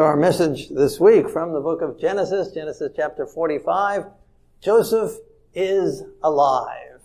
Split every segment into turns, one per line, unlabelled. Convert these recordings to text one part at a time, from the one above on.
So our message this week from the book of Genesis, Genesis chapter 45, Joseph is alive.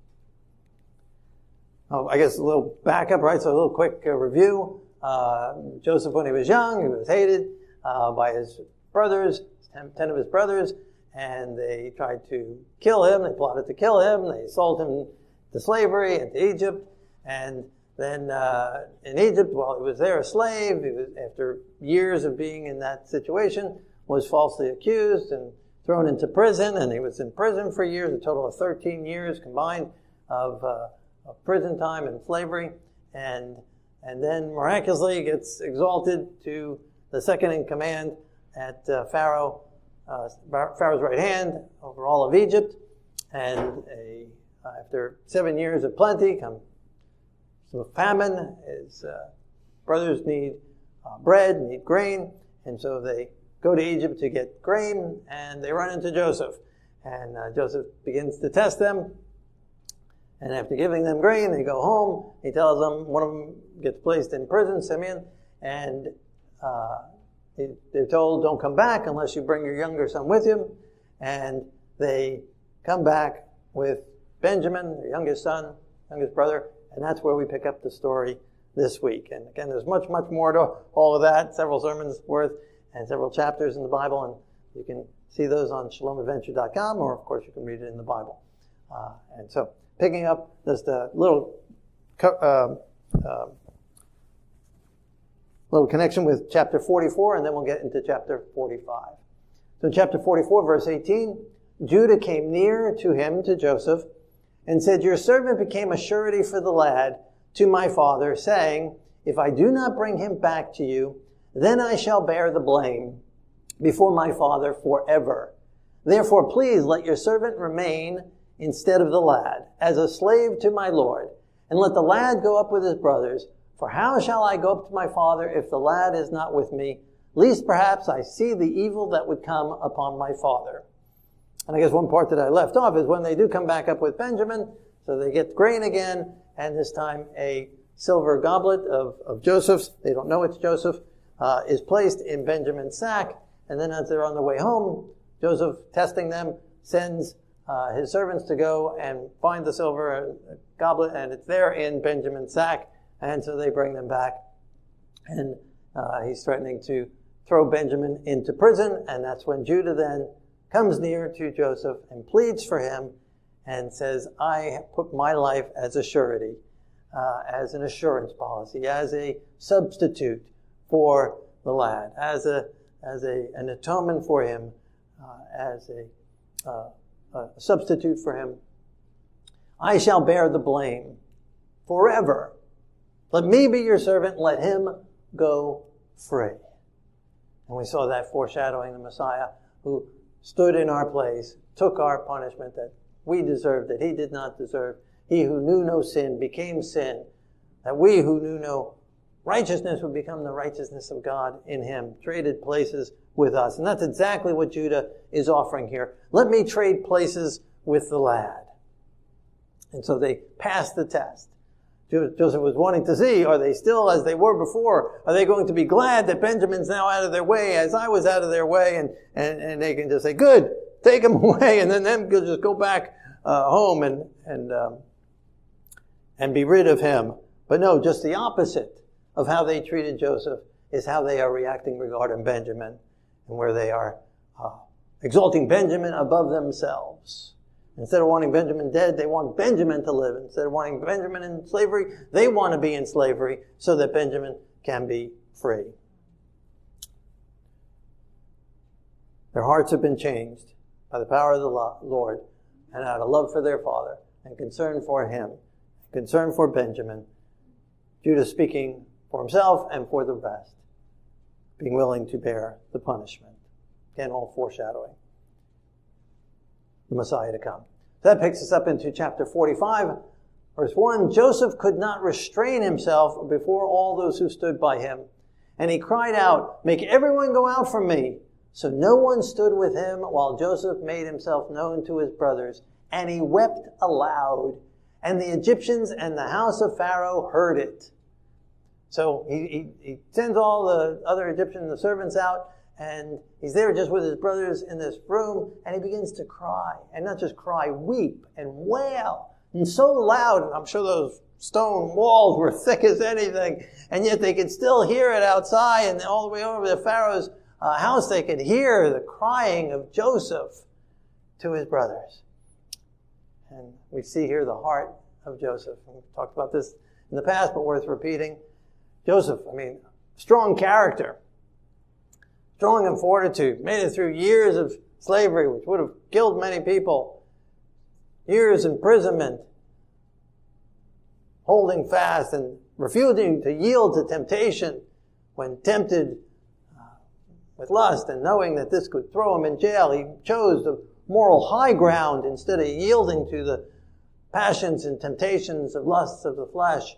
Oh, I guess a little backup, right? So a little quick review. Joseph, when he was young, he was hated by his brothers, 10 of his brothers, and they tried to kill him. They plotted to kill him. They sold him to slavery into Egypt. And then in Egypt, while he was there a slave, he was, after years of being in that situation, was falsely accused and thrown into prison. And he was in prison for years, a total of 13 years combined of prison time and slavery. And then miraculously gets exalted to the second in command at Pharaoh's right hand over all of Egypt. And after 7 years of plenty comes a famine. His brothers need bread, need grain, and so they go to Egypt to get grain, and they run into Joseph. And Joseph begins to test them. And after giving them grain, they go home. He tells them, one of them gets placed in prison, Simeon, and they're told, don't come back unless you bring your younger son with you. And they come back with Benjamin, their youngest son, youngest brother, and that's where we pick up the story this week. And again, there's much, much more to all of that, several sermons worth and several chapters in the Bible, and you can see those on shalomadventure.com, or of course you can read it in the Bible. And so, picking up just a little connection with chapter 44, and then we'll get into chapter 45. So in chapter 44, verse 18, Judah came near to him, to Joseph, and said, your servant became a surety for the lad to my father, saying, if I do not bring him back to you, then I shall bear the blame before my father forever. Therefore, please let your servant remain instead of the lad, as a slave to my lord, and let the lad go up with his brothers. For how shall I go up to my father if the lad is not with me? Lest perhaps I see the evil that would come upon my father. And I guess one part that I left off is when they do come back up with Benjamin, so they get grain again, and this time a silver goblet of Joseph's, they don't know it's Joseph, is placed in Benjamin's sack. And then as they're on their way home, Joseph, testing them, sends his servants to go and find the silver goblet, and it's there in Benjamin's sack. And so they bring them back, and he's threatening to throw Benjamin into prison, and that's when Judah then comes near to Joseph and pleads for him and says, I put my life as a surety, as an assurance policy, as a substitute for the lad, as an atonement for him, as a substitute for him. I shall bear the blame forever. Let me be your servant. Let him go free. And we saw that foreshadowing the Messiah who stood in our place, took our punishment that we deserved, that he did not deserve. He who knew no sin became sin, that we who knew no righteousness would become the righteousness of God in him, traded places with us. And that's exactly what Judah is offering here. Let me trade places with the lad. And so they passed the test. Joseph was wanting to see, are they still as they were before? Are they going to be glad that Benjamin's now out of their way as I was out of their way? And they can just say, good, take him away. And then them could just go back home and be rid of him. But no, just the opposite of how they treated Joseph is how they are reacting regarding Benjamin, and where they are exalting Benjamin above themselves. Instead of wanting Benjamin dead, they want Benjamin to live. Instead of wanting Benjamin in slavery, they want to be in slavery so that Benjamin can be free. Their hearts have been changed by the power of the Lord, and out of love for their father and concern for him, concern for Benjamin, Judah speaking for himself and for the rest, being willing to bear the punishment. Again, all foreshadowing the Messiah to come. So that picks us up into chapter 45, verse 1. Joseph could not restrain himself before all those who stood by him. And he cried out, make everyone go out from me. So no one stood with him while Joseph made himself known to his brothers. And he wept aloud. And the Egyptians and the house of Pharaoh heard it. So he sends all the other Egyptian servants out, and he's there just with his brothers in this room, and he begins to cry. And not just cry, weep and wail. And so loud, and I'm sure those stone walls were thick as anything, and yet they could still hear it outside, and all the way over to Pharaoh's house, they could hear the crying of Joseph to his brothers. And we see here the heart of Joseph. We've talked about this in the past, but worth repeating. Joseph, strong character, strong in fortitude, made it through years of slavery, which would have killed many people, years imprisonment, holding fast and refusing to yield to temptation when tempted with lust, and knowing that this could throw him in jail. He chose the moral high ground instead of yielding to the passions and temptations of lusts of the flesh.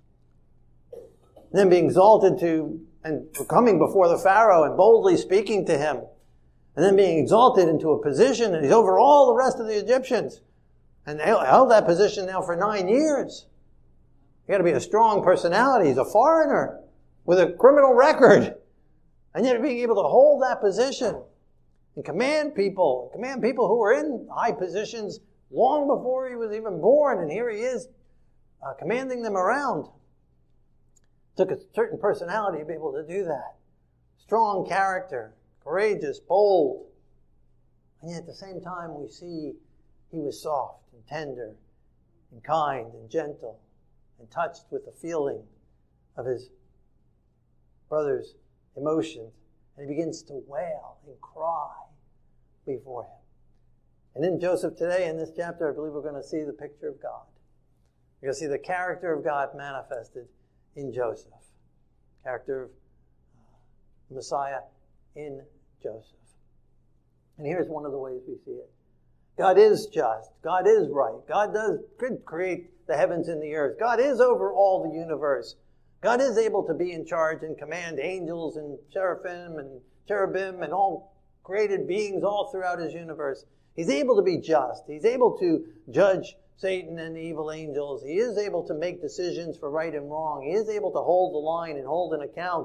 Then being exalted to and coming before the Pharaoh and boldly speaking to him, and then being exalted into a position, and he's over all the rest of the Egyptians. And they held that position now for 9 years. You got to be a strong personality. He's a foreigner with a criminal record, and yet being able to hold that position and command people who were in high positions long before he was even born, and here he is commanding them around. Took a certain personality to be able to do that. Strong character, courageous, bold. And yet at the same time we see he was soft and tender and kind and gentle and touched with the feeling of his brother's emotions. And he begins to wail and cry before him. And in Joseph today, in this chapter, I believe we're going to see the picture of God. We're going to see the character of God manifested in Joseph. Character of Messiah in Joseph. And here's one of the ways we see it. God is just. God is right. God could create the heavens and the earth. God is over all the universe. God is able to be in charge and command angels and seraphim and cherubim and all created beings all throughout his universe. He's able to be just. He's able to judge Satan and the evil angels. He is able to make decisions for right and wrong. He is able to hold the line and hold an account.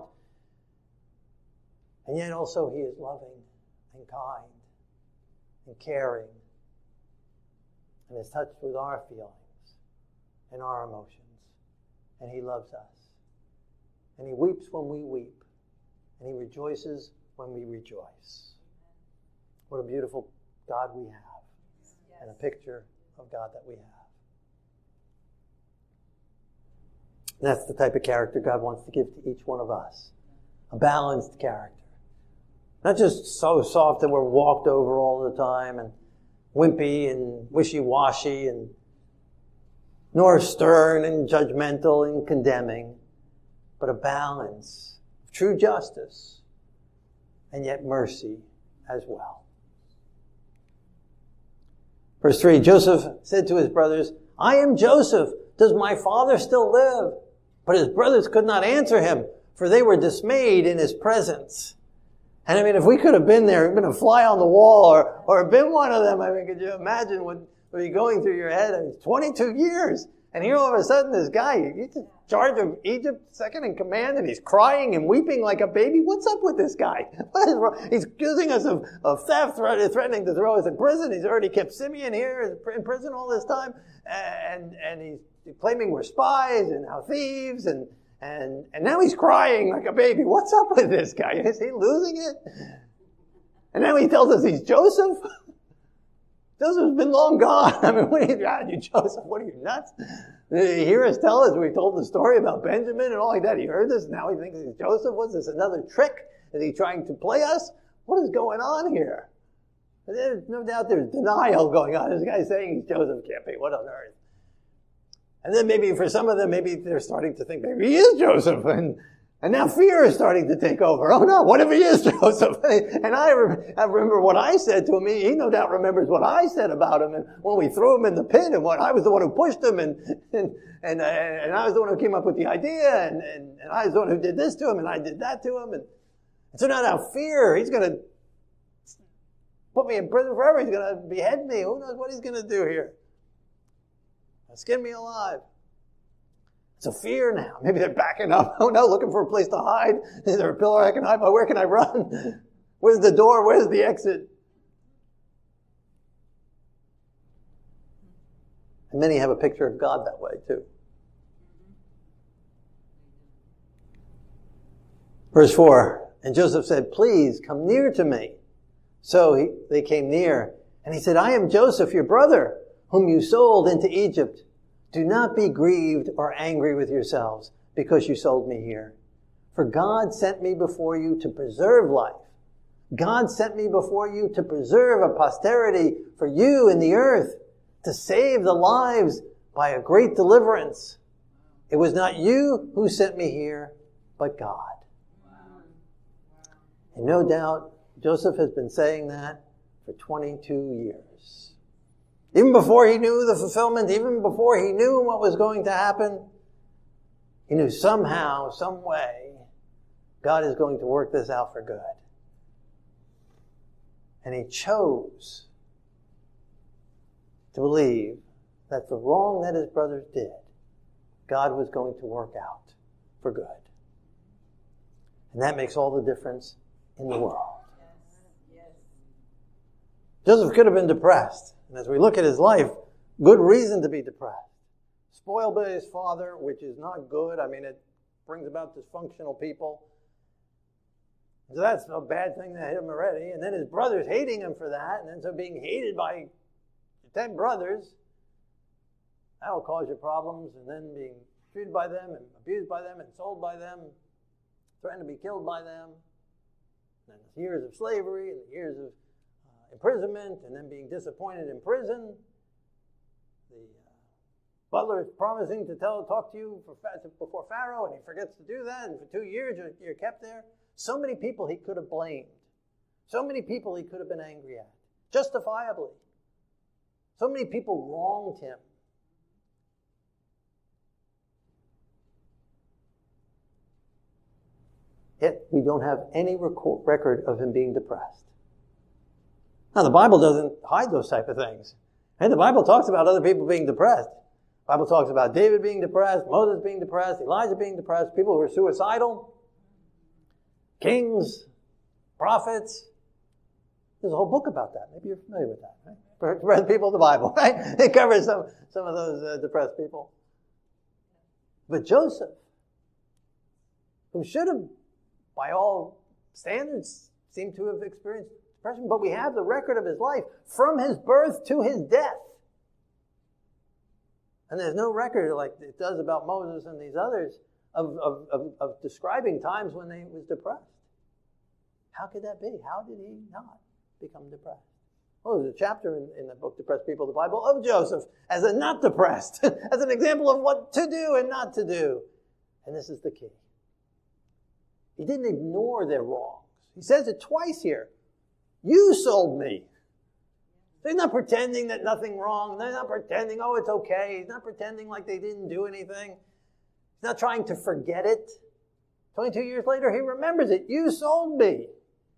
And yet also he is loving and kind and caring and is touched with our feelings and our emotions. And he loves us. And he weeps when we weep. And he rejoices when we rejoice. What a beautiful God we have. And a picture of God that we have. And that's the type of character God wants to give to each one of us. A balanced character. Not just so soft that we're walked over all the time and wimpy and wishy-washy, and nor stern and judgmental and condemning, but a balance of true justice and yet mercy as well. Verse 3, Joseph said to his brothers, I am Joseph. Does my father still live? But his brothers could not answer him, for they were dismayed in his presence. And if we could have been there, been a fly on the wall, or been one of them, could you imagine what would be going through your head? 22 years. And here all of a sudden this guy, he's in charge of Egypt, second in command, and he's crying and weeping like a baby. What's up with this guy? What is wrong? He's accusing us of theft, threatening to throw us in prison. He's already kept Simeon here in prison all this time. And he's claiming we're spies and how thieves, and now he's crying like a baby. What's up with this guy? Is he losing it? And now he tells us he's Joseph. Joseph's been long gone. What are you, Joseph? What are you, nuts? Did you hear us tell us? We told the story about Benjamin and all like that. He heard this. Now he thinks he's Joseph. What's this, another trick? Is he trying to play us? What is going on here? There's no doubt there's denial going on. This guy's saying he's Joseph. Can't be. What on earth? And then maybe for some of them, maybe they're starting to think maybe he is Joseph. And now fear is starting to take over. Oh no, what if he is Joseph? And I remember what I said to him. He no doubt remembers what I said about him, and when we threw him in the pit, and what I was the one who pushed him, and I was the one who came up with the idea, and I was the one who did this to him, and I did that to him. And so now fear, he's going to put me in prison forever. He's going to behead me. Who knows what he's going to do here? Skin me alive. It's a fear now. Maybe they're backing up. Oh no, looking for a place to hide. Is there a pillar I can hide by? Where can I run? Where's the door? Where's the exit? And many have a picture of God that way too. Verse 4, and Joseph said, please come near to me. So they came near, and he said, I am Joseph, your brother, whom you sold into Egypt. Do not be grieved or angry with yourselves because you sold me here. For God sent me before you to preserve life. God sent me before you to preserve a posterity for you in the earth, to save the lives by a great deliverance. It was not you who sent me here, but God. And no doubt, Joseph has been saying that for 22 years. Even before he knew the fulfillment, even before he knew what was going to happen, he knew somehow, some way, God is going to work this out for good. And he chose to believe that the wrong that his brothers did, God was going to work out for good. And that makes all the difference in the world. Joseph could have been depressed. And as we look at his life, good reason to be depressed. Spoiled by his father, which is not good. I mean, it brings about dysfunctional people. So that's a bad thing that hit him already. And then his brothers hating him for that. And then so being hated by 10 brothers, that'll cause you problems. And then being treated by them and abused by them and sold by them, threatened to be killed by them. And the years of slavery and the years of imprisonment, and then being disappointed in prison. The butler is promising to talk to you before Pharaoh, and he forgets to do that, and for 2 years you're kept there. So many people he could have blamed. So many people he could have been angry at, justifiably. So many people wronged him. Yet we don't have any record of him being depressed. Now, the Bible doesn't hide those type of things. And the Bible talks about other people being depressed. The Bible talks about David being depressed, Moses being depressed, Elijah being depressed, people who were suicidal, kings, prophets. There's a whole book about that. Maybe you're familiar with that, right? For people in the Bible, right? It covers some of those depressed people. But Joseph, who should have, by all standards, seemed to have experienced depression, but we have the record of his life from his birth to his death. And there's no record like it does about Moses and these others of describing times when he was depressed. How could that be? How did he not become depressed? Well, there's a chapter in the book, Depressed People of the Bible, of Joseph as a not depressed, as an example of what to do and not to do. And this is the key. He didn't ignore their wrongs. He says it twice here. You sold me. They're not pretending that nothing wrong. They're not pretending, oh, it's okay. He's not pretending like they didn't do anything. He's not trying to forget it. 22 years later, he remembers it. You sold me.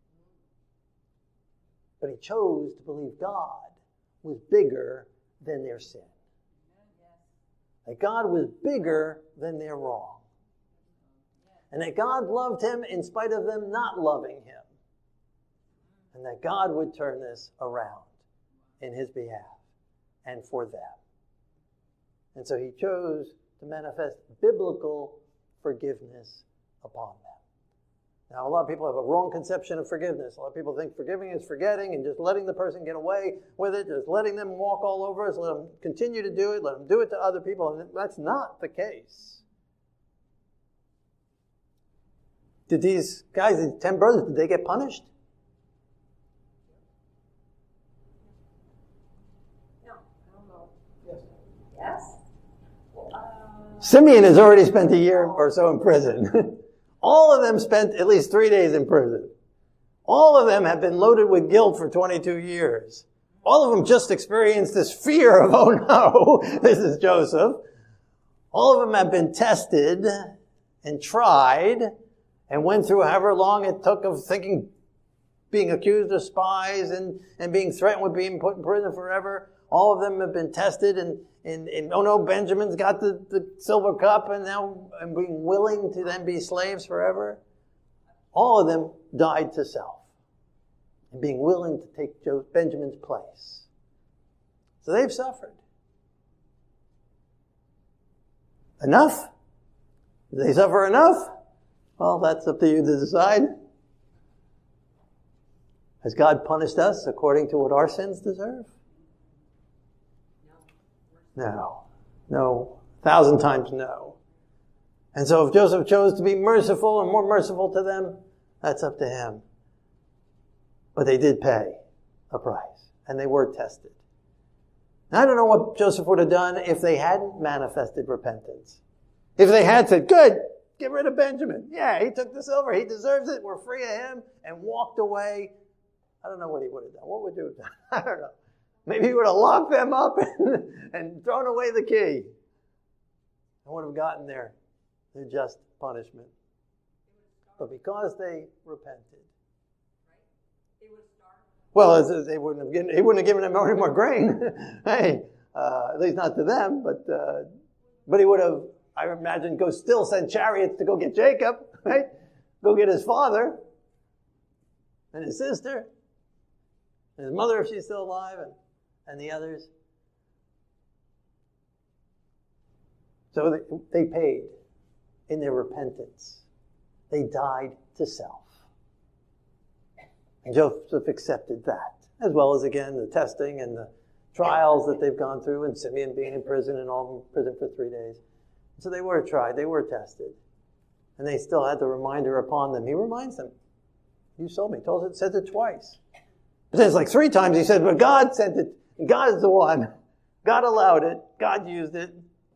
But he chose to believe God was bigger than their sin. That God was bigger than their wrong. And that God loved him in spite of them not loving him. And that God would turn this around in his behalf and for them. And so he chose to manifest biblical forgiveness upon them. Now, a lot of people have a wrong conception of forgiveness. A lot of people think forgiving is forgetting and just letting the person get away with it, just letting them walk all over us, let them continue to do it, let them do it to other people. And that's not the case. Did these guys, these 10 brothers, did they get punished?
No, I don't know. Yes?
Simeon has already spent a year or so in prison. All of them spent at least 3 days in prison. All of them have been loaded with guilt for 22 years. All of them just experienced this fear of, oh no, this is Joseph. All of them have been tested and tried and went through however long it took of thinking, being accused of spies and being threatened with being put in prison forever. All of them have been tested oh no, Benjamin's got the silver cup and now I'm being willing to then be slaves forever. All of them died to self and being willing to take Benjamin's place. So they've suffered. Enough? Did they suffer enough? Well, that's up to you to decide. Has God punished us according to what our sins deserve? No. 1,000 times no. And so if Joseph chose to be merciful and more merciful to them, that's up to him. But they did pay a price, and they were tested. Now, I don't know what Joseph would have done if they hadn't manifested repentance. If they had said, good, get rid of Benjamin. Yeah, he took the silver. He deserves it. We're free of him. And walked away. I don't know what he would have done. What would he have done? I don't know. Maybe he would have locked them up and thrown away the key. And would have gotten their just punishment. But because they repented. Well, he wouldn't have given them any more grain. Hey, at least not to them. But he would have, I imagine, still send chariots to go get Jacob, right? Go get his father and his sister and his mother if she's still alive and the others. So they paid in their repentance. They died to self. And Joseph accepted that, as well as, again, the testing and the trials that they've gone through, and Simeon being in prison and all in prison for 3 days. So they were tried, they were tested. And they still had the reminder upon them. He reminds them, you sold me. Says it twice. But then it's like 3 times he said, but God sent it. God is the one. God allowed it. God used it.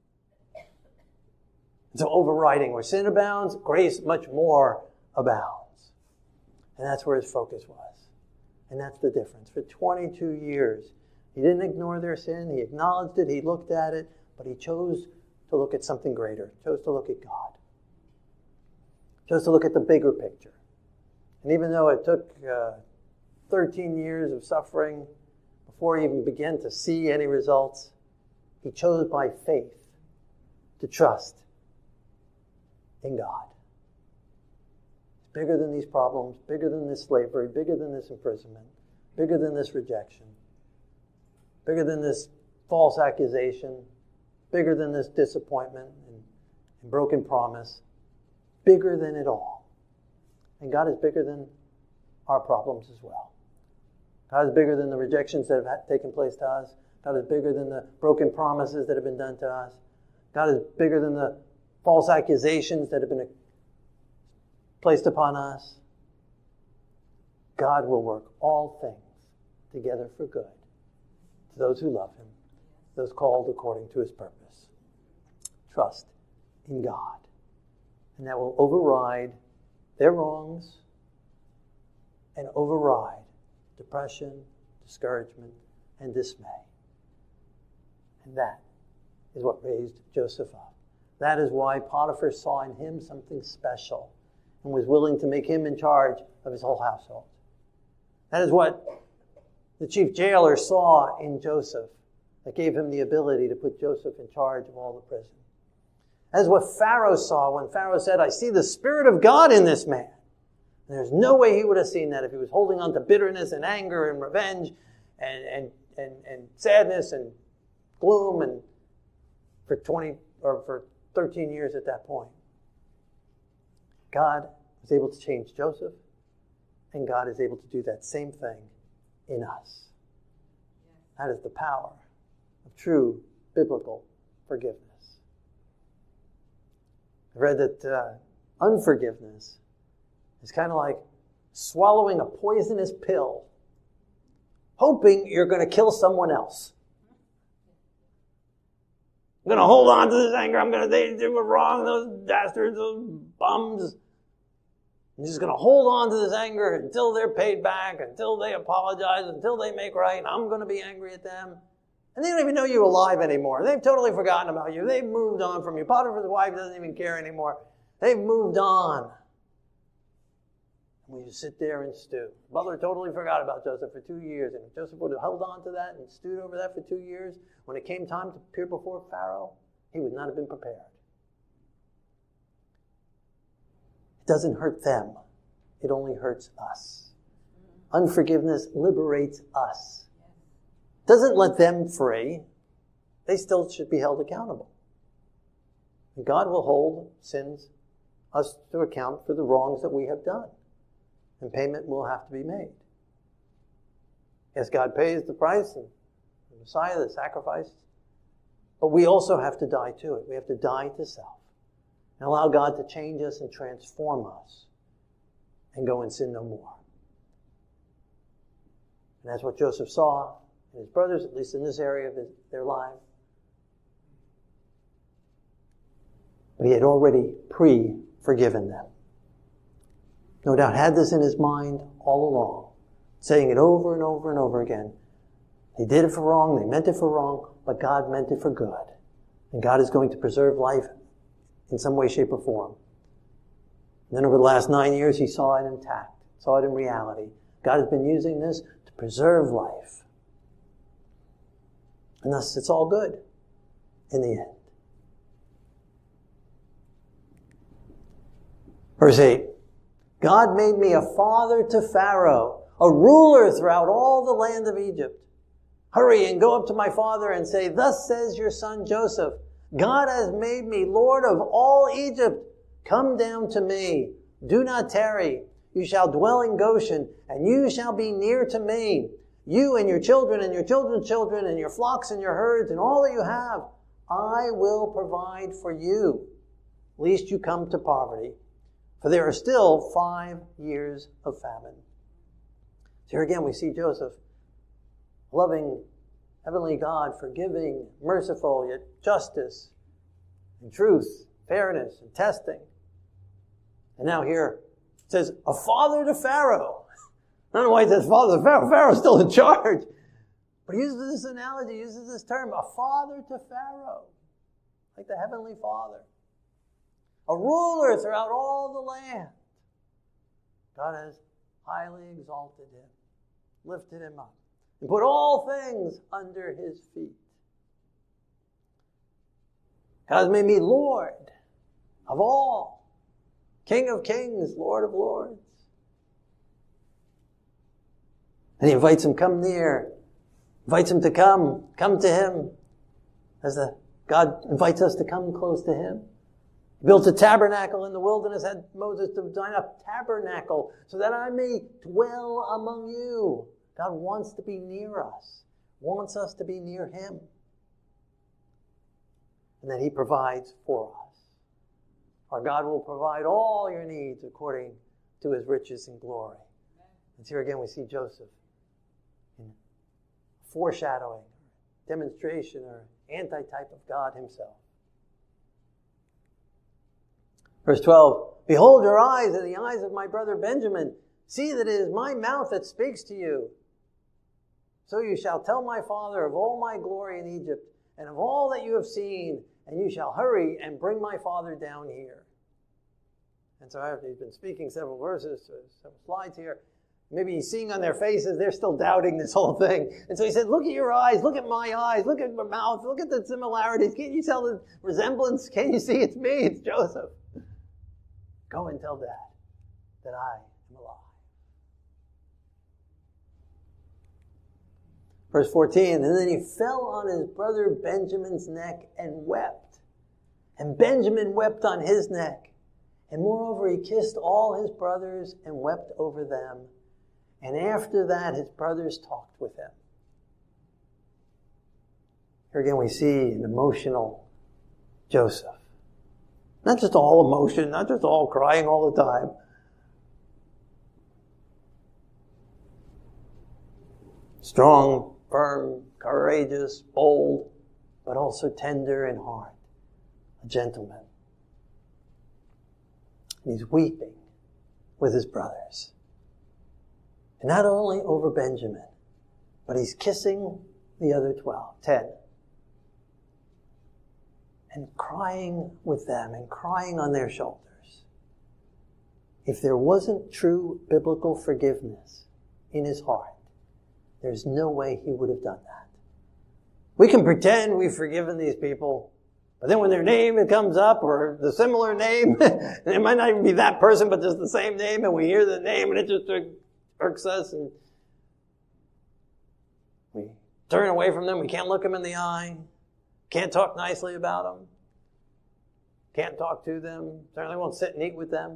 So overriding where sin abounds, grace much more abounds. And that's where his focus was. And that's the difference. For 22 years, he didn't ignore their sin. He acknowledged it. He looked at it. But he chose to look at something greater. Chose to look at God. Chose to look at the bigger picture. And even though it took 13 years of suffering before he even began to see any results, he chose by faith to trust in God. It's bigger than these problems, bigger than this slavery, bigger than this imprisonment, bigger than this rejection, bigger than this false accusation, bigger than this disappointment and broken promise, bigger than it all. And God is bigger than our problems as well. God is bigger than the rejections that have taken place to us. God is bigger than the broken promises that have been done to us. God is bigger than the false accusations that have been placed upon us. God will work all things together for good to those who love him, those called according to his purpose. Trust in God. And that will override their wrongs and override depression, discouragement, and dismay. And that is what raised Joseph up. That is why Potiphar saw in him something special and was willing to make him in charge of his whole household. That is what the chief jailer saw in Joseph that gave him the ability to put Joseph in charge of all the prison. That is what Pharaoh saw when Pharaoh said, I see the Spirit of God in this man. And there's no way he would have seen that if he was holding on to bitterness and anger and revenge and sadness and gloom and for 13 years at that point. God was able to change Joseph, and God is able to do that same thing in us. That is the power of true biblical forgiveness. I read that unforgiveness is kind of like swallowing a poisonous pill, hoping you're going to kill someone else. I'm going to hold on to this anger. They were wrong, those dastards, those bums. I'm just going to hold on to this anger until they're paid back, until they apologize, until they make right. And I'm going to be angry at them. And they don't even know you're alive anymore. They've totally forgotten about you. They've moved on from you. Potiphar's wife doesn't even care anymore. They've moved on. We just sit there and stew. Butler totally forgot about Joseph for 2 years, and if Joseph would have held on to that and stewed over that for 2 years, when it came time to appear before Pharaoh, he would not have been prepared. It doesn't hurt them. It only hurts us. Unforgiveness liberates us. Doesn't let them free. They still should be held accountable. And God will hold us to account for the wrongs that we have done. And payment will have to be made. Yes, God pays the price, and the Messiah, the sacrifice. But we also have to die to it. We have to die to self. And allow God to change us and transform us. And go and sin no more. And that's what Joseph saw in his brothers, at least in this area of their lives. But he had already forgiven them. No doubt had this in his mind all along, saying it over and over and over again. They did it for wrong, they meant it for wrong, but God meant it for good. And God is going to preserve life in some way, shape, or form. And then over the last 9 years, he saw it intact, saw it in reality. God has been using this to preserve life. And thus, it's all good in the end. Verse 8. God made me a father to Pharaoh, a ruler throughout all the land of Egypt. Hurry and go up to my father and say, thus says your son Joseph, God has made me Lord of all Egypt. Come down to me. Do not tarry. You shall dwell in Goshen, and you shall be near to me. You and your children and your children's children and your flocks and your herds and all that you have, I will provide for you, lest you come to poverty. For there are still 5 years of famine. So here again we see Joseph, loving heavenly God, forgiving, merciful, yet justice and truth, fairness and testing. And now here it says, a father to Pharaoh. I don't know why it says father to Pharaoh. Pharaoh's still in charge. But he uses this analogy, uses this term, a father to Pharaoh. Like the heavenly Father. A ruler throughout all the land. God has highly exalted him, lifted him up, and put all things under his feet. God has made me Lord of all, King of kings, Lord of lords. And he invites him, come near. Invites him to come to him. As God invites us to come close to him. He built a tabernacle in the wilderness, had Moses design a tabernacle so that I may dwell among you. God wants to be near us, wants us to be near him. And that he provides for us. Our God will provide all your needs according to his riches and glory. And here again we see Joseph in foreshadowing, demonstration, or antitype of God himself. Verse 12, behold your eyes and the eyes of my brother Benjamin. See that it is my mouth that speaks to you. So you shall tell my father of all my glory in Egypt and of all that you have seen, and you shall hurry and bring my father down here. And so after he's been speaking several verses, several slides here, maybe he's seeing on their faces, they're still doubting this whole thing. And so he said, look at your eyes, look at my eyes, look at my mouth, look at the similarities. Can't you tell the resemblance? Can't you see it's me, it's Joseph? Go and tell Dad that I am alive. Verse 14, and then he fell on his brother Benjamin's neck and wept. And Benjamin wept on his neck. And moreover, he kissed all his brothers and wept over them. And after that, his brothers talked with him. Here again, we see an emotional Joseph. Not just all emotion, not just all crying all the time. Strong, firm, courageous, bold, but also tender in heart. A gentleman. And he's weeping with his brothers. And not only over Benjamin, but he's kissing the other 10. And crying with them and crying on their shoulders. If there wasn't true biblical forgiveness in his heart, there's no way he would have done that. We can pretend we've forgiven these people, but then when their name comes up, or the similar name, and it might not even be that person, but just the same name, and we hear the name, and it just irks us, and we turn away from them. We can't look them in the eye. Can't talk nicely about them. Can't talk to them. Certainly won't sit and eat with them.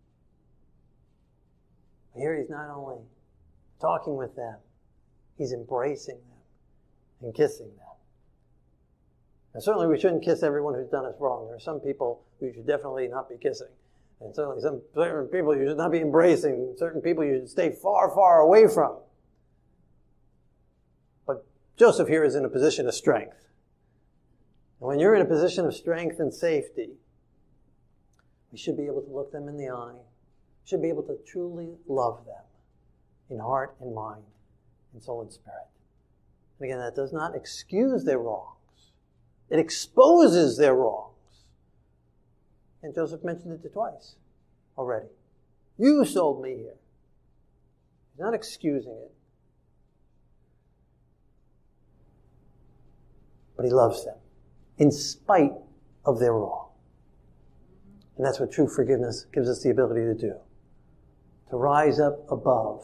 But here he's not only talking with them, he's embracing them and kissing them. And certainly we shouldn't kiss everyone who's done us wrong. There are some people who you should definitely not be kissing. And certainly some certain people you should not be embracing. Certain people you should stay far, far away from. But Joseph here is in a position of strength. And when you're in a position of strength and safety, we should be able to look them in the eye. We should be able to truly love them in heart and mind, in soul and spirit. And again, that does not excuse their wrongs. It exposes their wrongs. And Joseph mentioned it twice already. You sold me here. He's not excusing it. But he loves them in spite of their wrong. And that's what true forgiveness gives us the ability to do. To rise up above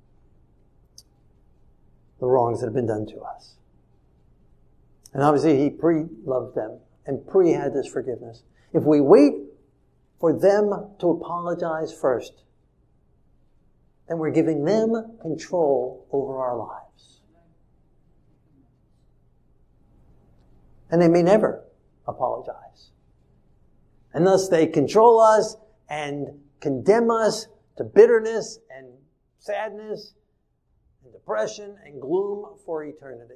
the wrongs that have been done to us. And obviously he pre-loved them and pre-had this forgiveness. If we wait for them to apologize first, then we're giving them control over our lives. And they may never apologize. And thus they control us and condemn us to bitterness and sadness and depression and gloom for eternity.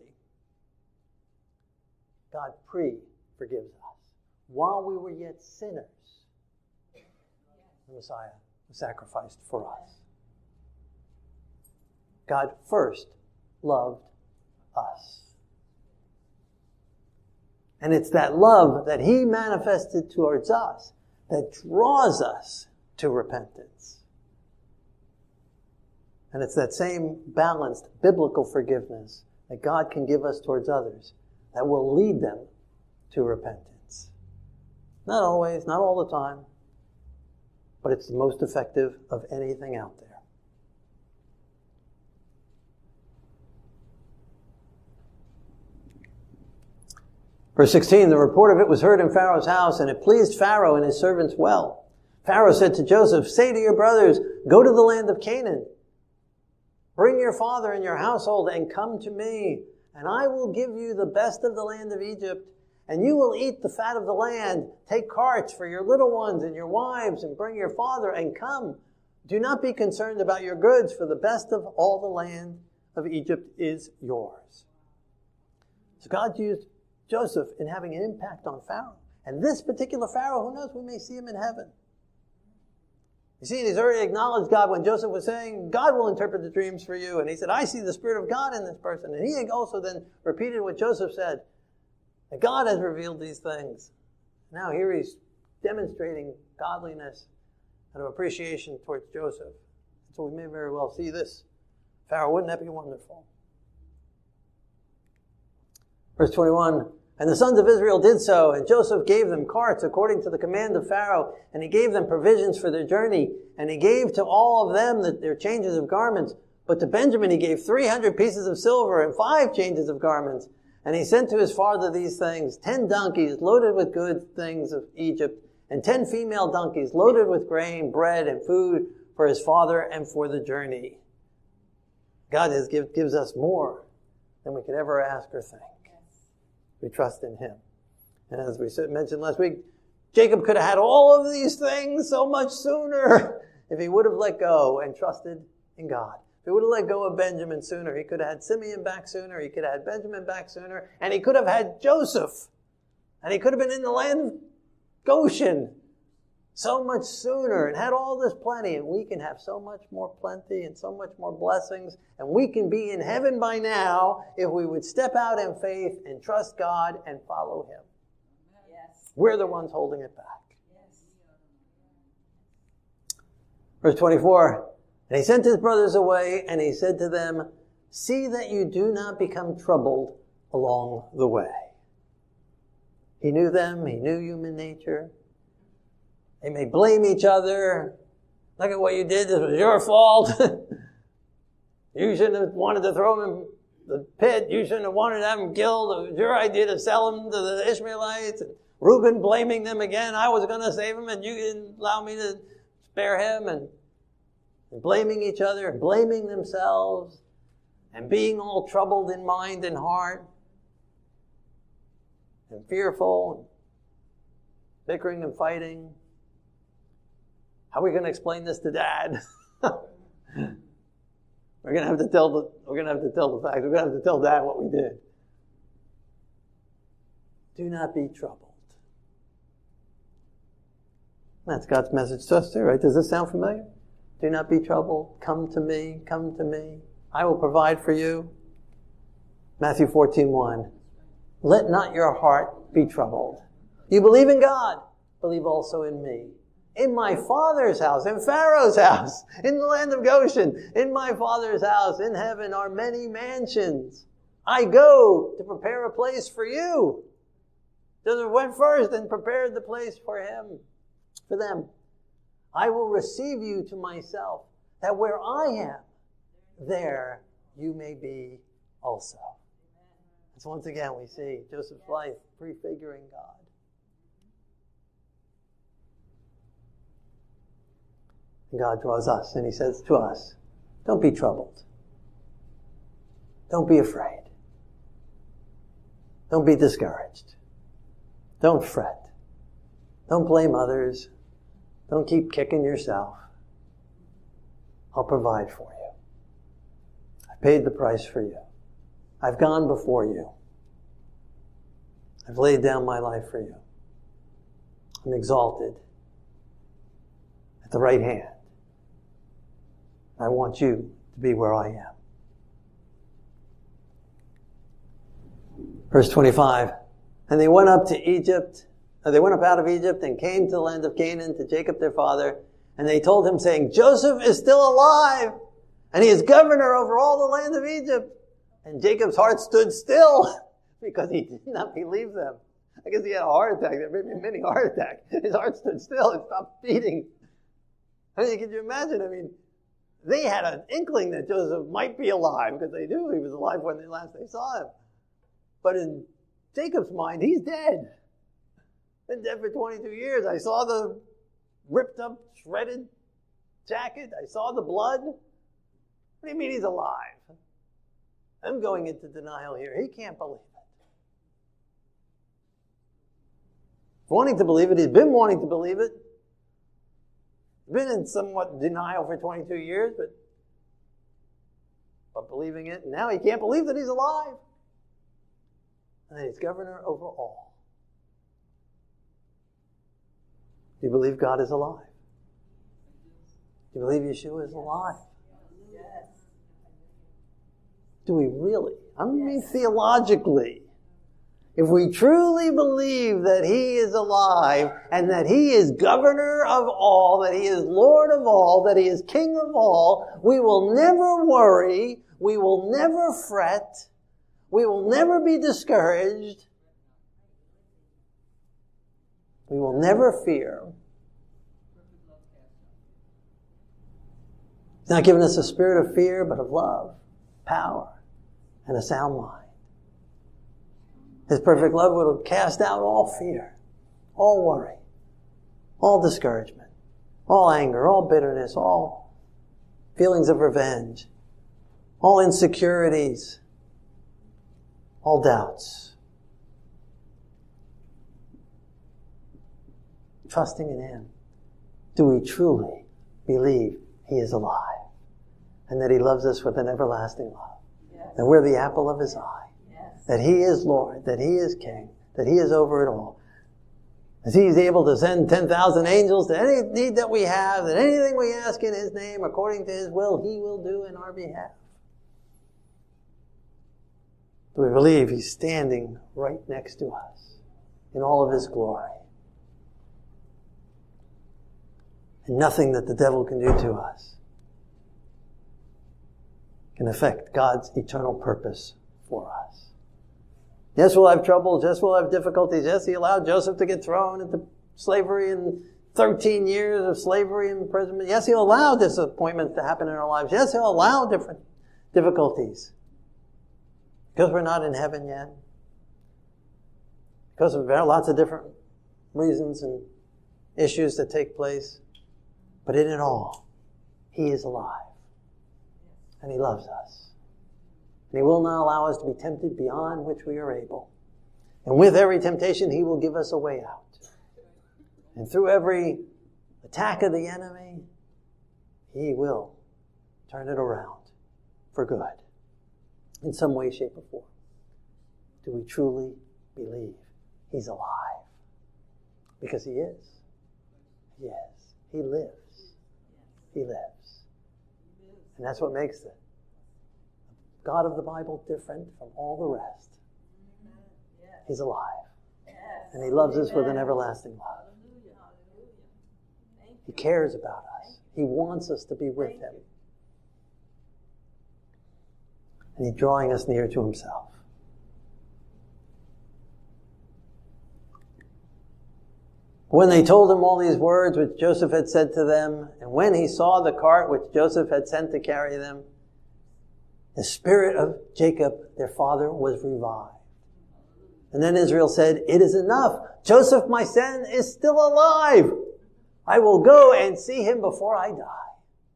God pre-forgives us. While we were yet sinners, the Messiah was sacrificed for us. God first loved us. And it's that love that he manifested towards us that draws us to repentance. And it's that same balanced biblical forgiveness that God can give us towards others that will lead them to repentance. Not always, not all the time, but it's the most effective of anything out there. Verse 16, the report of it was heard in Pharaoh's house, and it pleased Pharaoh and his servants well. Pharaoh said to Joseph, say to your brothers, go to the land of Canaan. Bring your father and your household and come to me, and I will give you the best of the land of Egypt, and you will eat the fat of the land. Take carts for your little ones and your wives, and bring your father and come. Do not be concerned about your goods, for the best of all the land of Egypt is yours. So God used Joseph in having an impact on Pharaoh. And this particular Pharaoh, who knows, we may see him in heaven. You see, he's already acknowledged God when Joseph was saying, God will interpret the dreams for you. And he said, I see the Spirit of God in this person. And he also then repeated what Joseph said, that God has revealed these things. Now here he's demonstrating godliness and of appreciation towards Joseph. So we may very well see this. Pharaoh, wouldn't that be wonderful? Verse 21, and the sons of Israel did so, and Joseph gave them carts according to the command of Pharaoh, and he gave them provisions for their journey, and he gave to all of them their changes of garments. But to Benjamin he gave 300 pieces of silver and 5 changes of garments. And he sent to his father these things, 10 donkeys loaded with good things of Egypt, and 10 female donkeys loaded with grain, bread, and food for his father and for the journey. God gives us more than we could ever ask or think. We trust in him. And as we mentioned last week, Jacob could have had all of these things so much sooner if he would have let go and trusted in God. If he would have let go of Benjamin sooner, he could have had Simeon back sooner, he could have had Benjamin back sooner, and he could have had Joseph. And he could have been in the land of Goshen so much sooner and had all this plenty. And we can have so much more plenty and so much more blessings. And we can be in heaven by now if we would step out in faith and trust God and follow him. Yes. We're the ones holding it back. Yes. Verse 24, and he sent his brothers away, and he said to them, see that you do not become troubled along the way. He knew them. He knew human nature. They may blame each other. Look at what you did. This was your fault. You shouldn't have wanted to throw him in the pit. You shouldn't have wanted to have him killed. It was your idea to sell him to the Ishmaelites. And Reuben blaming them again. I was going to save him and you didn't allow me to spare him. And blaming each other and blaming themselves and being all troubled in mind and heart and fearful and bickering and fighting. How are we going to explain this to Dad? We're going to have to tell the facts. We're going to have to tell Dad what we did. Do not be troubled. That's God's message to us too, right? Does this sound familiar? Do not be troubled. Come to me. Come to me. I will provide for you. Matthew 14:1. Let not your heart be troubled. You believe in God. Believe also in me. In my Father's house, in Pharaoh's house, in the land of Goshen, in my Father's house, in heaven are many mansions. I go to prepare a place for you. Joseph went first and prepared the place for them. I will receive you to myself, that where I am, there you may be also. So once again, we see Joseph's life prefiguring God. And God draws us, and he says to us, don't be troubled. Don't be afraid. Don't be discouraged. Don't fret. Don't blame others. Don't keep kicking yourself. I'll provide for you. I paid the price for you. I've gone before you. I've laid down my life for you. I'm exalted at the right hand. I want you to be where I am. Verse 25. And they went up to Egypt. They went up out of Egypt and came to the land of Canaan to Jacob their father. And they told him, saying, Joseph is still alive, and he is governor over all the land of Egypt. And Jacob's heart stood still because he did not believe them. I guess he had a heart attack. There may be a mini heart attack. His heart stood still. It stopped beating. I mean, can you imagine? I mean, they had an inkling that Joseph might be alive because they knew he was alive when last they saw him. But in Jacob's mind, he's dead. Been dead for 22 years. I saw the ripped up, shredded jacket. I saw the blood. What do you mean he's alive? I'm going into denial here. He can't believe it. Wanting to believe it. He's been wanting to believe it. Been in somewhat denial for 22 years, but believing it. And now he can't believe that he's alive. And he's governor over all. Do you believe God is alive? Do you believe Yeshua is alive?
Yes.
Do we really? I mean, theologically. If we truly believe that he is alive and that he is governor of all, that he is Lord of all, that he is king of all, we will never worry. We will never fret. We will never be discouraged. We will never fear. He's not giving us a spirit of fear, but of love, power, and a sound mind. His perfect love will cast out all fear, all worry, all discouragement, all anger, all bitterness, all feelings of revenge, all insecurities, all doubts. Trusting in him. Do we truly believe he is alive and that he loves us with an everlasting love?
Yes.
That we're the apple of his eye.
Yes.
That he is Lord, that he is King, that he is over it all. As he's able to send 10,000 angels to any need that we have, that anything we ask in his name, according to his will, he will do in our behalf. Do we believe he's standing right next to us in all of his glory? And nothing that the devil can do to us can affect God's eternal purpose for us. Yes, we'll have troubles. Yes, we'll have difficulties. Yes, he allowed Joseph to get thrown into slavery and 13 years of slavery and imprisonment. Yes, he'll allow disappointments to happen in our lives. Yes, he'll allow different difficulties. Because we're not in heaven yet. Because of lots of different reasons and issues that take place. But in it all, he is alive. And he loves us. And he will not allow us to be tempted beyond which we are able. And with every temptation, he will give us a way out. And through every attack of the enemy, he will turn it around for good. In some way, shape, or form. Do we truly believe he's alive? Because he is. He is. He lives. He lives. And that's what makes the God of the Bible different from all the rest. He's alive. And he loves us with an everlasting love. He cares about us. He wants us to be with him. And he's drawing us near to himself. When they told him all these words which Joseph had said to them, and when he saw the cart which Joseph had sent to carry them, the spirit of Jacob, their father, was revived. And then Israel said, "It is enough. Joseph, my son, is still alive. I will go and see him before I die."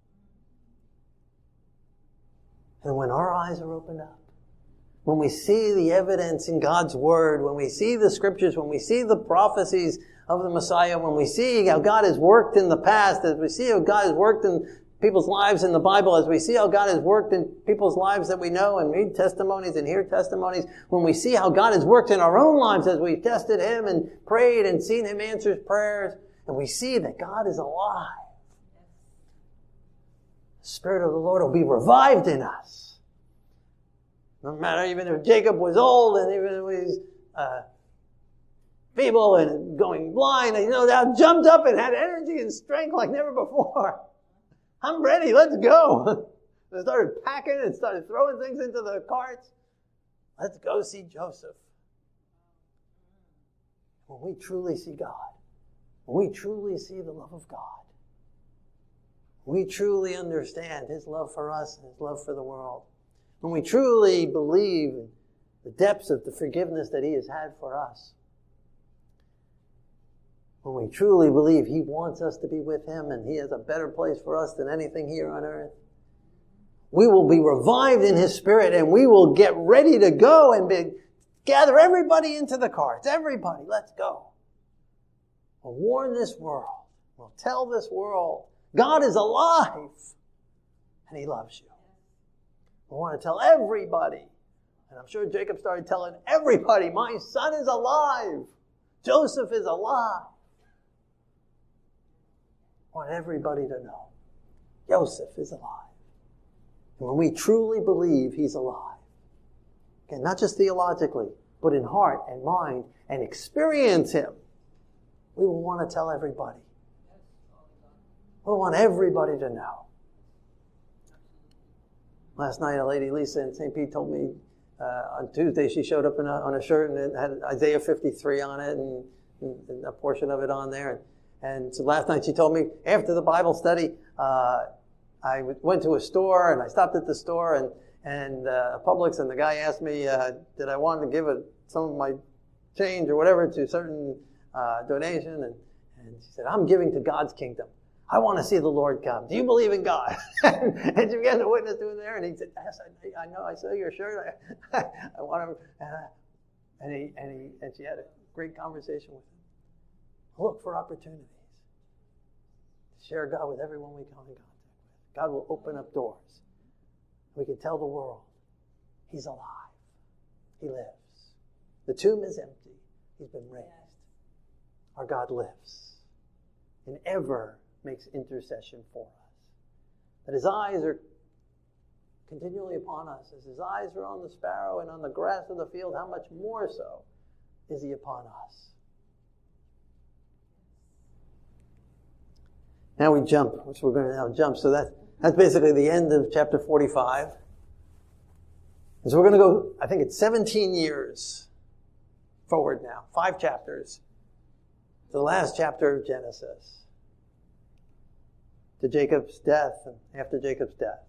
And when our eyes are opened up, when we see the evidence in God's Word, when we see the Scriptures, when we see the prophecies of the Messiah, when we see how God has worked in the past, as we see how God has worked in people's lives in the Bible, as we see how God has worked in people's lives that we know and read testimonies and hear testimonies, when we see how God has worked in our own lives as we've tested him and prayed and seen him answer prayers, and we see that God is alive, the Spirit of the Lord will be revived in us. No matter even if Jacob was old and even if he was feeble and going blind, and now jumped up and had energy and strength like never before. I'm ready, let's go. They started packing and started throwing things into the carts. Let's go see Joseph. When we truly see God, when we truly see the love of God, we truly understand his love for us and his love for the world, when we truly believe in the depths of the forgiveness that he has had for us, when we truly believe he wants us to be with him and he has a better place for us than anything here on earth, we will be revived in his Spirit and we will get ready to go and gather everybody into the carts. Everybody, let's go. We'll warn this world. We'll tell this world God is alive and he loves you. We want to tell everybody, and I'm sure Jacob started telling everybody, my son is alive. Joseph is alive. I want everybody to know Joseph is alive. And when we truly believe he's alive, again, not just theologically, but in heart and mind, and experience him, we will want to tell everybody. We want everybody to know. Last night, a lady, Lisa in St. Pete, told me on Tuesday she showed up on a shirt and it had Isaiah 53 on it and a portion of it on there. And so last night she told me, after the Bible study, I went to a store and I stopped at the store and Publix, and the guy asked me did I want to give some of my change or whatever to a certain donation. And she said, I'm giving to God's kingdom. I want to see the Lord come. Do you believe in God? And she began to witness to him there. And he said, yes, I know. I saw your shirt. I want to. And she had a great conversation with him. Look for opportunities to share God with everyone we come in contact with. God will open up doors. We can tell the world he's alive. He lives. The tomb is empty. He's been raised. Our God lives and ever makes intercession for us. That his eyes are continually upon us. As his eyes are on the sparrow and on the grass of the field, how much more so is he upon us? Now we jump. So we're going to now jump. So that's basically the end of chapter 45. And so we're going to go, I think it's 17 years forward now. 5 chapters. To the last chapter of Genesis. To Jacob's death and after Jacob's death.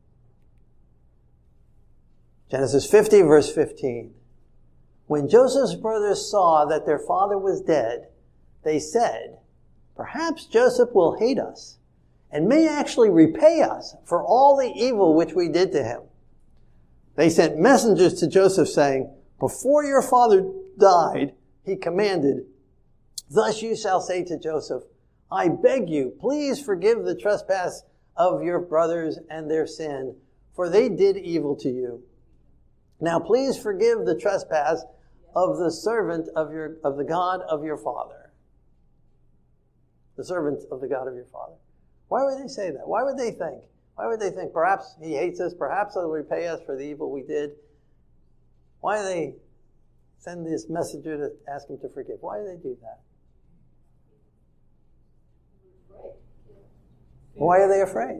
Genesis 50, verse 15. When Joseph's brothers saw that their father was dead, they said, "Perhaps Joseph will hate us and may actually repay us for all the evil which we did to him." They sent messengers to Joseph saying, "Before your father died, he commanded, 'Thus you shall say to Joseph, I beg you, please forgive the trespass of your brothers and their sin, for they did evil to you. Now please forgive the trespass of the servant of the God of your father." The servant of the God of your father. Why would they say that? Why would they think? Perhaps he hates us, perhaps he'll repay us for the evil we did? Why do they send this messenger to ask him to forgive? Why do they do that? Why are they afraid?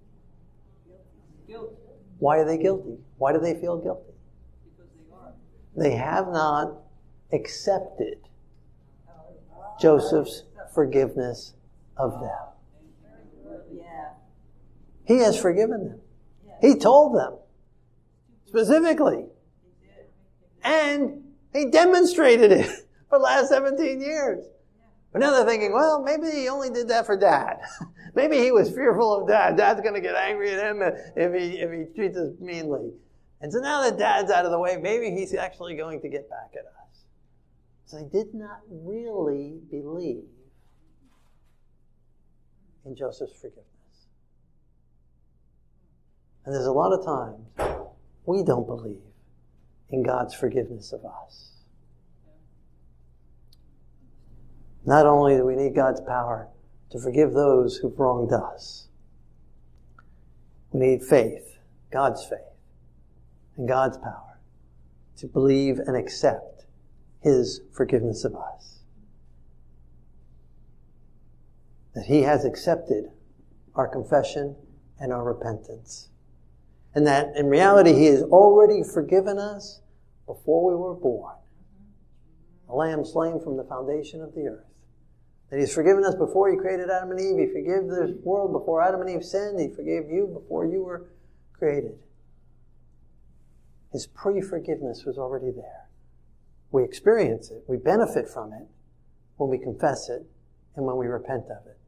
Why are they guilty? Why do they feel guilty? They have not accepted Joseph's forgiveness of them. He has forgiven them. He told them specifically. And he demonstrated it for the last 17 years. But now they're thinking, well, maybe he only did that for Dad. Maybe he was fearful of Dad. Dad's going to get angry at him if he treats us meanly. And so now that Dad's out of the way, maybe he's actually going to get back at us. So they did not really believe in Joseph's forgiveness. And there's a lot of times we don't believe in God's forgiveness of us. Not only do we need God's power to forgive those who've wronged us, we need faith, God's faith, and God's power to believe and accept His forgiveness of us. That He has accepted our confession and our repentance. And that in reality He has already forgiven us before we were born. A lamb slain from the foundation of the earth. That He's forgiven us before He created Adam and Eve. He forgave this world before Adam and Eve sinned. He forgave you before you were created. His pre-forgiveness was already there. We experience it. We benefit from it when we confess it and when we repent of it.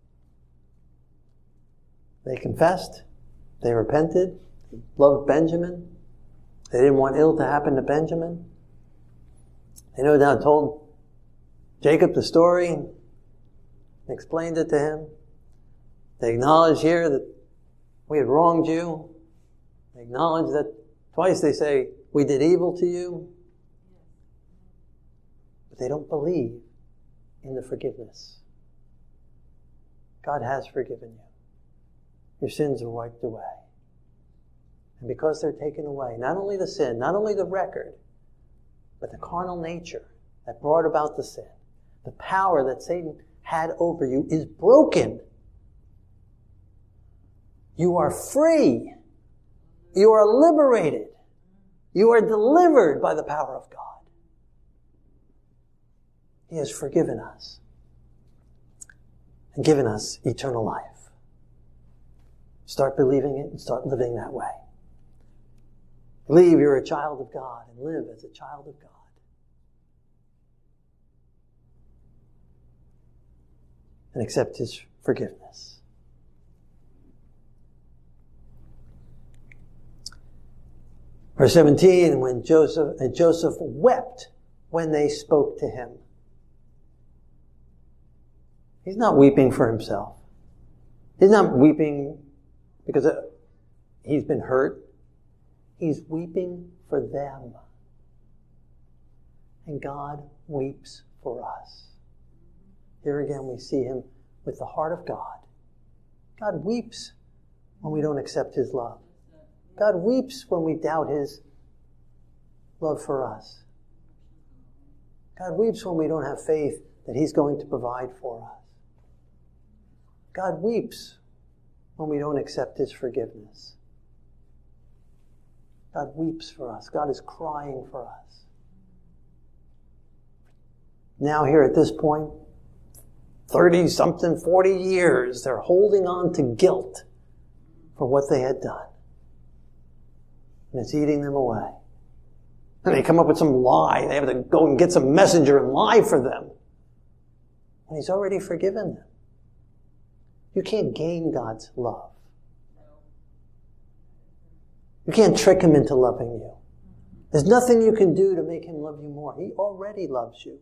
They confessed. They repented. They loved Benjamin. They didn't want ill to happen to Benjamin. They no doubt told Jacob the story and explained it to him. They acknowledge here that we had wronged you. They acknowledge that twice they say, we did evil to you. But they don't believe in the forgiveness. God has forgiven you. Your sins are wiped away. And because they're taken away, not only the sin, not only the record, but the carnal nature that brought about the sin, the power that Satan had over you is broken. You are free. You are liberated. You are delivered by the power of God. He has forgiven us and given us eternal life. Start believing it and start living that way. Believe you're a child of God and live as a child of God. And accept His forgiveness. Verse 17, when Joseph wept when they spoke to him. He's not weeping for himself. He's not weeping because he's been hurt. He's weeping for them. And God weeps for us. Here again we see Him with the heart of God. God weeps when we don't accept His love. God weeps when we doubt His love for us. God weeps when we don't have faith that He's going to provide for us. God weeps when we don't accept his forgiveness. God weeps for us. God is crying for us. Now here at this point, 30-something, 40 years, they're holding on to guilt for what they had done. And it's eating them away. And they come up with some lie. They have to go and get some messenger and lie for them. And he's already forgiven them. You can't gain God's love. You can't trick him into loving you. There's nothing you can do to make him love you more. He already loves you.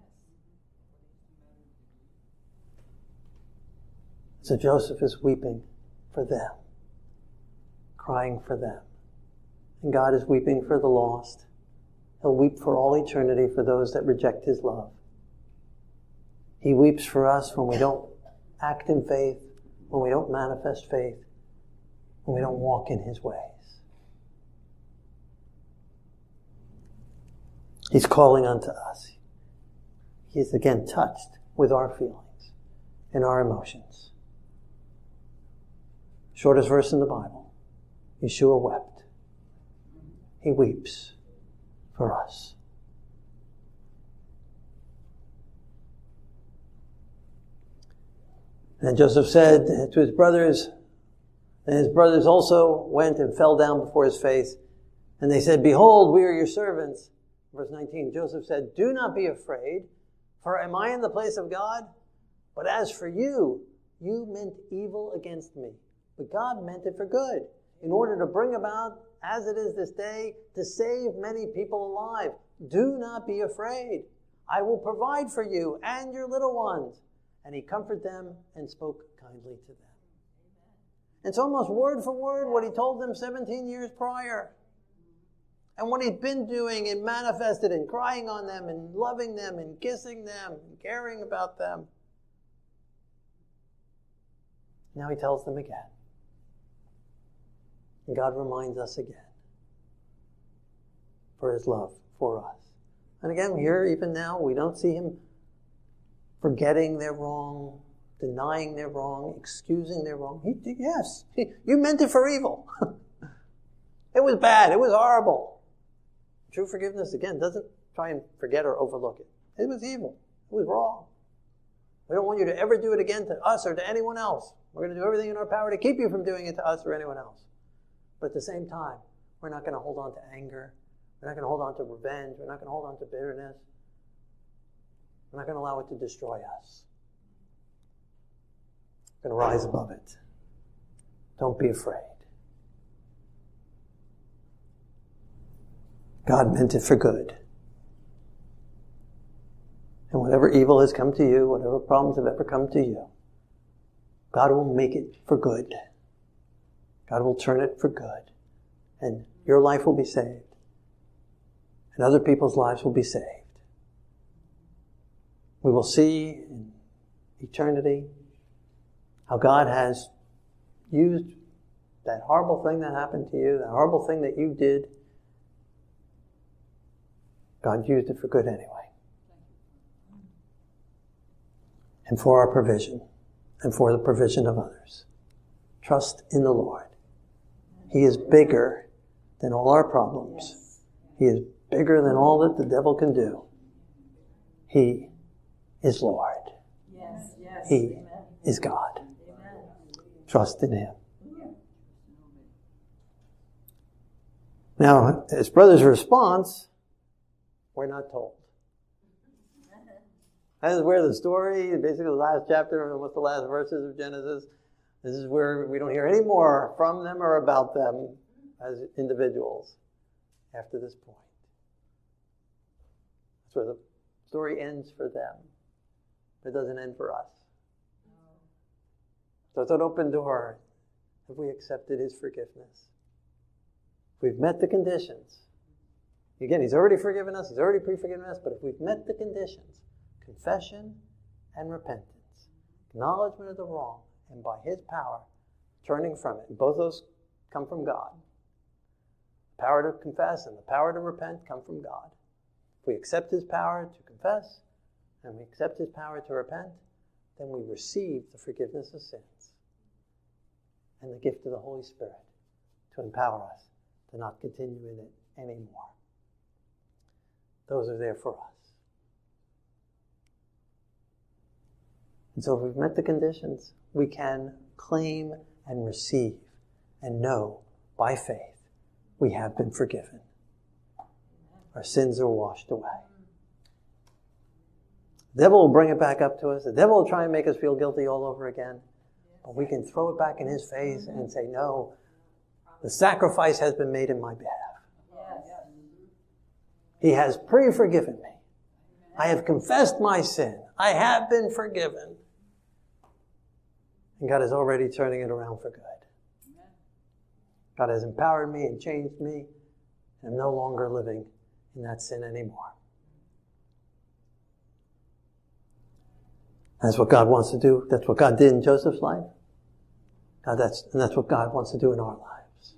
So Joseph is weeping for them, crying for them. And God is weeping for the lost. He'll weep for all eternity for those that reject his love. He weeps for us when we don't act in faith, when we don't manifest faith, when we don't walk in his ways. He's calling unto us. He is again touched with our feelings and our emotions. Shortest verse in the Bible. Yeshua wept. He weeps for us. And Joseph said to his brothers, and his brothers also went and fell down before his face. And they said, "Behold, we are your servants." Verse 19, Joseph said, "Do not be afraid, for am I in the place of God? But as for you, you meant evil against me. But God meant it for good, in order to bring about, as it is this day, to save many people alive. Do not be afraid. I will provide for you and your little ones." And he comforted them and spoke kindly to them. It's almost word for word what he told them 17 years prior. And what he'd been doing and manifested and crying on them and loving them and kissing them and caring about them. Now he tells them again. And God reminds us again for his love for us. And again, here, even now, we don't see him forgetting their wrong, denying their wrong, excusing their wrong. You meant it for evil. It was bad. It was horrible. True forgiveness, again, doesn't try and forget or overlook it. It was evil. It was wrong. We don't want you to ever do it again to us or to anyone else. We're going to do everything in our power to keep you from doing it to us or anyone else. But at the same time, we're not going to hold on to anger. We're not going to hold on to revenge. We're not going to hold on to bitterness. We're not going to allow it to destroy us. We're going to rise above it. Don't be afraid. God meant it for good. And whatever evil has come to you, whatever problems have ever come to you, God will make it for good. God will turn it for good. And your life will be saved. And other people's lives will be saved. We will see in eternity how God has used that horrible thing that happened to you, that horrible thing that you did. God used it for good anyway. And for our provision. And for the provision of others. Trust in the Lord. He is bigger than all our problems. He is bigger than all that the devil can do. He is Lord. He is God. Trust in him. Now, his brother's response, we're not told. That is where the story, basically the last chapter, almost the last verses of Genesis, this is where we don't hear any more from them or about them as individuals after this point. That's where the story ends for them. But it doesn't end for us. So it's an open door. Have we accepted his forgiveness? We've met the conditions. Again, he's already forgiven us. He's already pre-forgiven us. But if we've met the conditions, confession and repentance, acknowledgement of the wrong, and by his power, turning from it. And both those come from God. The power to confess and the power to repent come from God. If we accept his power to confess and we accept his power to repent, then we receive the forgiveness of sins and the gift of the Holy Spirit to empower us to not continue in it anymore. Those are there for us. And so if we've met the conditions, we can claim and receive and know by faith we have been forgiven. Our sins are washed away. The devil will bring it back up to us. The devil will try and make us feel guilty all over again. But we can throw it back in his face and say, no, the sacrifice has been made in my behalf. He has pre-forgiven me. I have confessed my sin. I have been forgiven. And God is already turning it around for good. God has empowered me and changed me. And I'm no longer living in that sin anymore. That's what God wants to do. That's what God did in Joseph's life. And that's what God wants to do in our lives.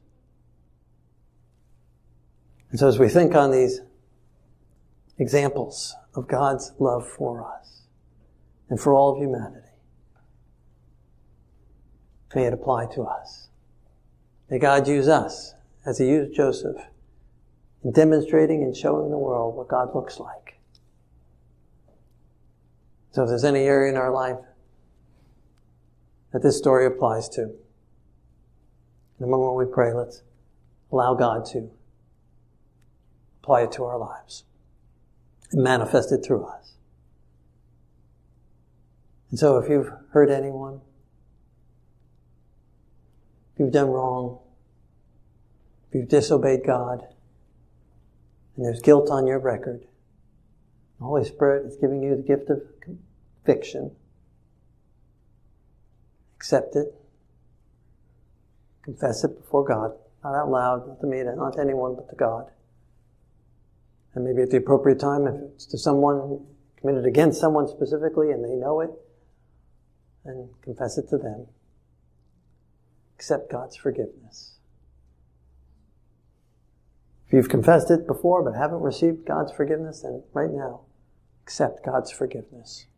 And so as we think on these examples of God's love for us and for all of humanity, may it apply to us. May God use us as He used Joseph in demonstrating and showing the world what God looks like. So if there's any area in our life that this story applies to, in the moment we pray, let's allow God to apply it to our lives and manifest it through us. And so if you've hurt anyone, if you've done wrong, if you've disobeyed God, and there's guilt on your record, the Holy Spirit is giving you the gift of conviction. Accept it. Confess it before God. Not out loud, not to me, not to anyone, but to God. And maybe at the appropriate time, if it's to someone committed against someone specifically and they know it, then confess it to them. Accept God's forgiveness. If you've confessed it before but haven't received God's forgiveness, then right now, accept God's forgiveness.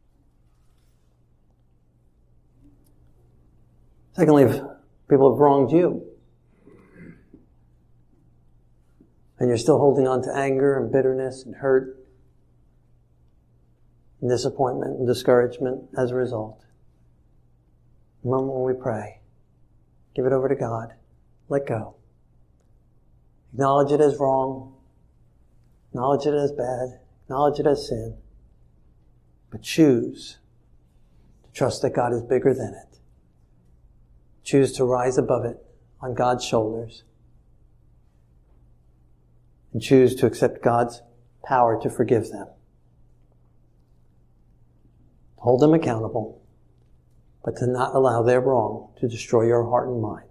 Secondly, if people have wronged you, and you're still holding on to anger and bitterness and hurt and disappointment and discouragement as a result, the moment when we pray, give it over to God. Let go. Acknowledge it as wrong. Acknowledge it as bad. Acknowledge it as sin. But choose to trust that God is bigger than it. Choose to rise above it on God's shoulders. And choose to accept God's power to forgive them. Hold them accountable, but to not allow their wrong to destroy your heart and mind.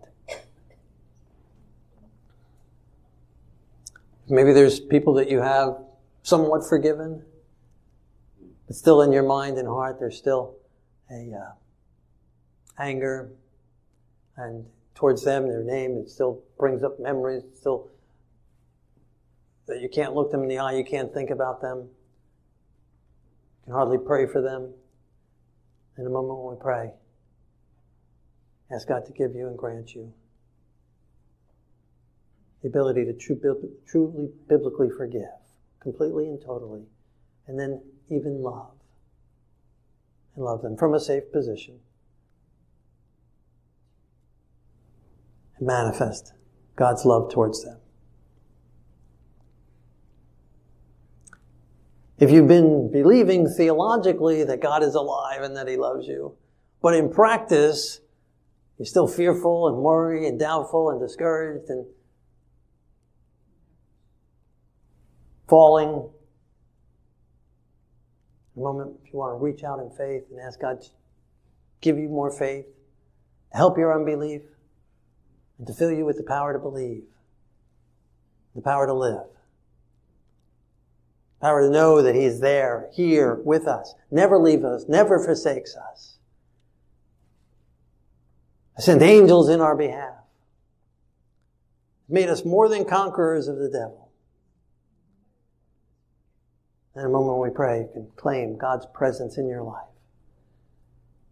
Maybe there's people that you have somewhat forgiven, but still in your mind and heart there's still anger, and towards them, their name, it still brings up memories, still that you can't look them in the eye, you can't think about them, you can hardly pray for them. In a moment when we pray, ask God to give you and grant you the ability to truly biblically forgive, completely and totally, and then even love. And love them from a safe position. And manifest God's love towards them. If you've been believing theologically that God is alive and that He loves you, but in practice, you're still fearful and worried and doubtful and discouraged and falling, a moment if you want to reach out in faith and ask God to give you more faith, to help your unbelief, and to fill you with the power to believe, the power to live, power to know that He is there, here, with us, never leaves us, never forsakes us. Sent angels in our behalf. Made us more than conquerors of the devil. In a moment when we pray, you can claim God's presence in your life.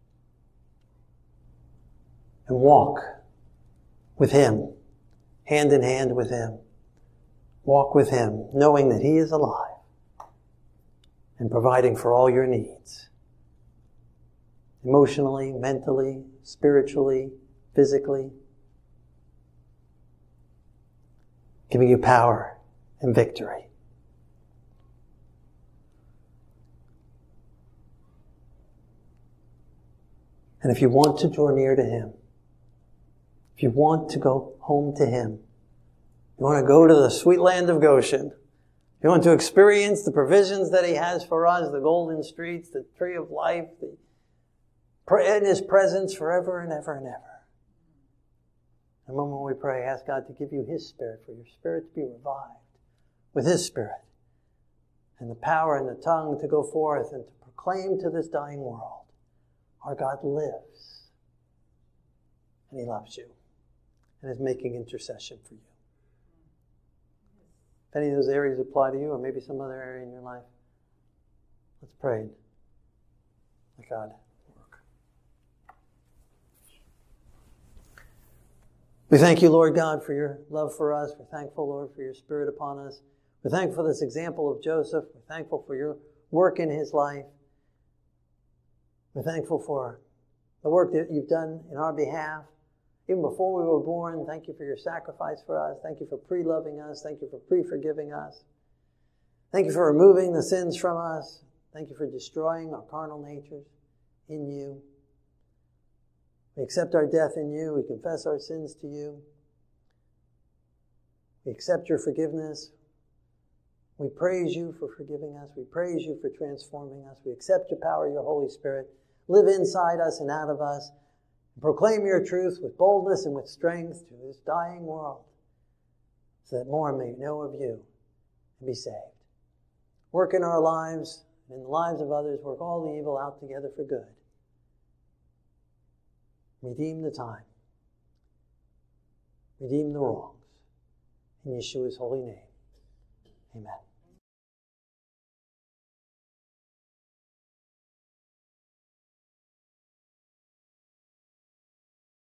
and walk with Him, hand in hand with Him. Walk with Him, knowing that He is alive and providing for all your needs. Emotionally, mentally, spiritually, physically. Giving you power and victory. And if you want to draw near to Him, if you want to go home to Him, you want to go to the sweet land of Goshen, you want to experience the provisions that He has for us, the golden streets, the tree of life, in His presence forever and ever and ever. And when we pray, ask God to give you His Spirit, for your spirit to be revived with His Spirit, and the power and the tongue to go forth and to proclaim to this dying world, our God lives, and He loves you, and is making intercession for you. If any of those areas apply to you, or maybe some other area in your life, let's pray. Let God work. We thank you, Lord God, for your love for us. We're thankful, Lord, for your Spirit upon us. We're thankful for this example of Joseph. We're thankful for your work in his life. We're thankful for the work that you've done in our behalf. Even before we were born, thank you for your sacrifice for us. Thank you for pre-loving us. Thank you for pre-forgiving us. Thank you for removing the sins from us. Thank you for destroying our carnal natures in you. We accept our death in you. We confess our sins to you. We accept your forgiveness. We praise you for forgiving us. We praise you for transforming us. We accept your power, your Holy Spirit. Live inside us and out of us. Proclaim your truth with boldness and with strength to this dying world, so that more may know of you and be saved. Work in our lives, and in the lives of others. Work all the evil out together for good. Redeem the time. Redeem the wrongs. In Yeshua's holy name. Amen.